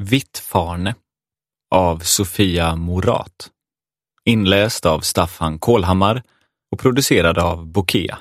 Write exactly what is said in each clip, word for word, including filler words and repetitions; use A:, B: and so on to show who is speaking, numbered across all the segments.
A: Vittfarne av Sofia Morat. Inläst av Staffan Kålhammar och producerad av Bokea.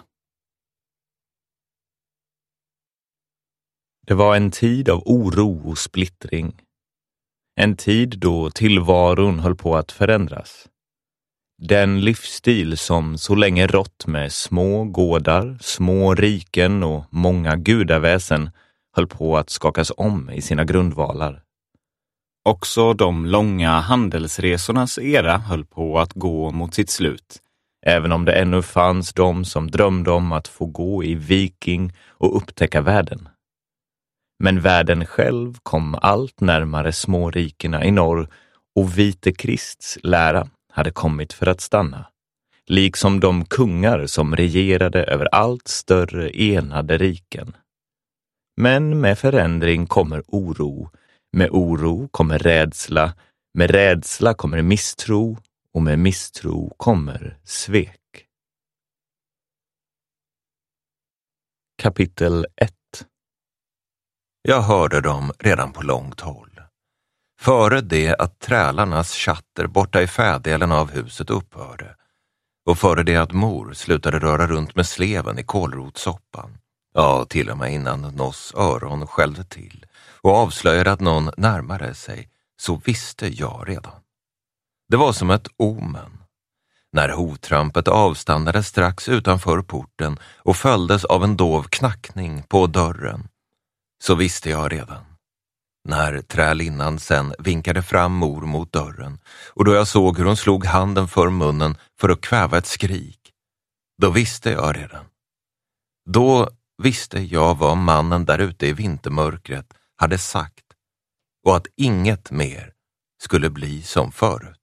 A: Det var en tid av oro och splittring. En tid då tillvaron höll på att förändras. Den livsstil som så länge rått med små gårdar, små riken och många gudaväsen höll på att skakas om i sina grundvalar. Också de långa handelsresornas era höll på att gå mot sitt slut, även om det ännu fanns de som drömde om att få gå i viking och upptäcka världen. Men världen själv kom allt närmare smårikena i norr och Vite Krists lära hade kommit för att stanna, liksom de kungar som regerade över allt större enade riken. Men med förändring kommer oro, med oro kommer rädsla, med rädsla kommer misstro och med misstro kommer svek. Kapitel ett.
B: Jag hörde dem redan på långt håll. Före det att trälarnas chatter borta i fädelen av huset upphörde och före det att mor slutade röra runt med sleven i kålrotsoppan. Ja, till och med innan Noss öron skällde till och avslöjade att någon närmade sig, så visste jag redan. Det var som ett omen. När hovtrampet avstannade strax utanför porten och följdes av en dov knackning på dörren, så visste jag redan. När trälinnan sen vinkade fram mor mot dörren och då jag såg hur hon slog handen för munnen för att kväva ett skrik, då visste jag redan. Då visste jag vad mannen där ute i vintermörkret hade sagt och att inget mer skulle bli som förut.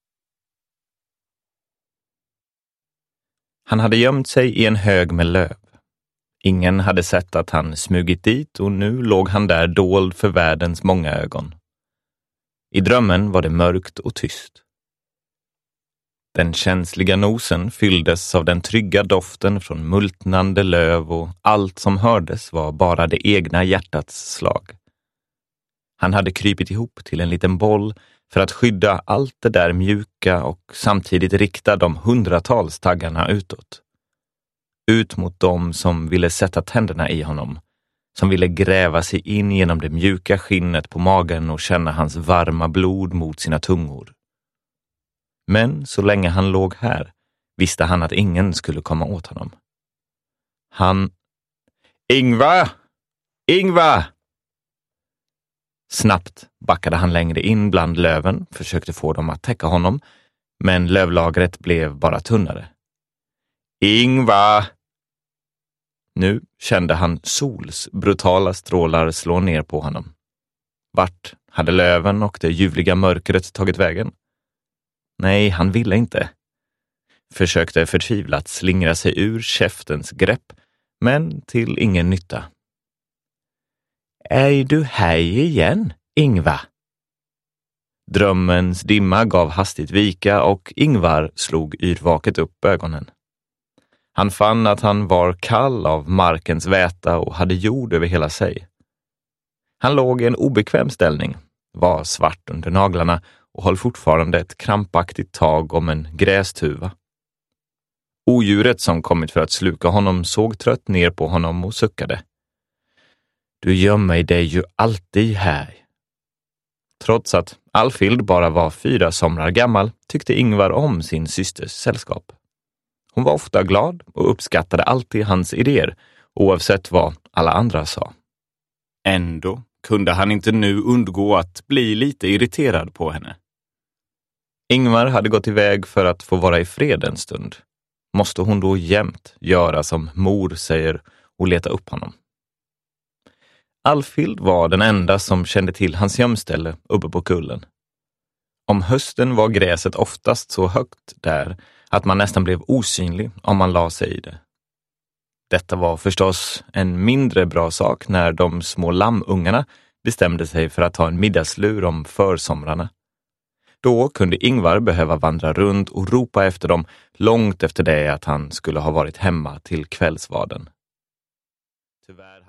A: Han hade gömt sig i en hög med löv. Ingen hade sett att han smugit dit och nu låg han där dold för världens många ögon. I drömmen var det mörkt och tyst. Den känsliga nosen fylldes av den trygga doften från multnande löv och allt som hördes var bara det egna hjärtats slag. Han hade krypit ihop till en liten boll för att skydda allt det där mjuka och samtidigt rikta de hundratals taggarna utåt. Ut mot dem som ville sätta tänderna i honom, som ville gräva sig in genom det mjuka skinnet på magen och känna hans varma blod mot sina tungor. Men så länge han låg här visste han att ingen skulle komma åt honom. Han... Ingvar! Ingvar! Snabbt backade han längre in bland löven, försökte få dem att täcka honom, men lövlagret blev bara tunnare. Ingvar! Nu kände han sols brutala strålar slå ner på honom. Vart hade löven och det ljuvliga mörkret tagit vägen? Nej, han ville inte. Försökte förtvivlat slingra sig ur käftens grepp, men till ingen nytta. Är du här igen, Ingvar? Drömmens dimma gav hastigt vika och Ingvar slog yrvaket upp ögonen. Han fann att han var kall av markens väta och hade jord över hela sig. Han låg i en obekväm ställning, var svart under naglarna och höll fortfarande ett krampaktigt tag om en grästuva. Odjuret som kommit för att sluka honom såg trött ner på honom och suckade. Du gömmer dig ju alltid här. Trots att Alfhild bara var fyra somrar gammal tyckte Ingvar om sin systers sällskap. Hon var ofta glad och uppskattade alltid hans idéer, oavsett vad alla andra sa. Ändå kunde han inte nu undgå att bli lite irriterad på henne. Ingvar hade gått iväg för att få vara i fred en stund. Måste hon då jämt göra som mor säger och leta upp honom? Alfhild var den enda som kände till hans gömställe uppe på kullen. Om hösten var gräset oftast så högt där att man nästan blev osynlig om man la sig i det. Detta var förstås en mindre bra sak när de små lammungarna bestämde sig för att ta en middagslur om försomrarna. Då kunde Ingvar behöva vandra runt och ropa efter dem långt efter det att han skulle ha varit hemma till kvällsvaden. Tyvärr